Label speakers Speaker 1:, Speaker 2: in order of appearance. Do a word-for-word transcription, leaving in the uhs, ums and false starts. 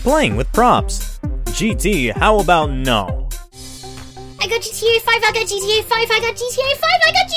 Speaker 1: playing with props. G T, how about no?
Speaker 2: I got G T A five, I got G T A five, I got G T A five, I got